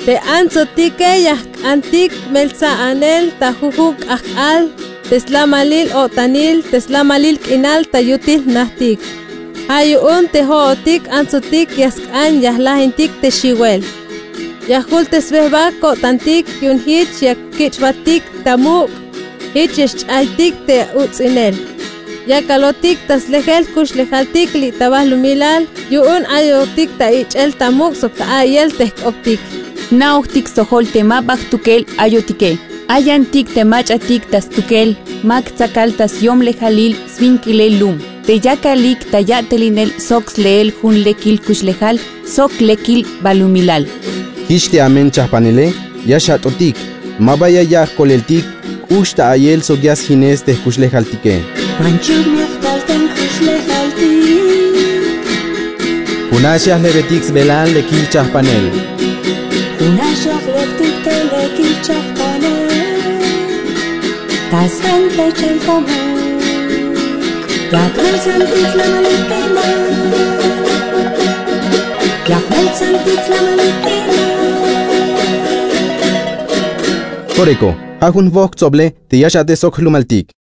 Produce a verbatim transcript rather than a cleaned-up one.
Te anzotike yak antik melsa anel tahujuk al teslamalil o tanil teslamalil kinal tayutil nahtik. Hayun te hootik anzotik yaskan yahlahintik te shiwel. Yahul tesbehba ko tantik yun hich yak kichwatik tamuk hich yashchaitik te utzinel. Yakalotik taslehel kush lehaltik li tabah lumilal yun ayotik ta ichel tamuk sok ta ayel tek optik. Nauhtik sohol temabak tukel ayotike. Ayantik temachatik tas tukel, mak tzakal tas yom lejalil svinkile lum. Te yakalik tayatelinel sox leel hun lekil kushlejal, sok lekil balumilal. Hishte amen chahpanele, yashatotik, mabaya yah koleltik, ushta ayel sogyas hines te kushlejaltike. Manchuk miachtalten kushlejaltik. Kunashah lebetix belal lekil chahpanel. Kunashah lebtik te lekil chahpanel. Tasen lechel tamuk. Yakmel santik lamalitina. Yakmel santik lamalitina. Koreko, hajun vok tzoble te yashate sok lumaltik.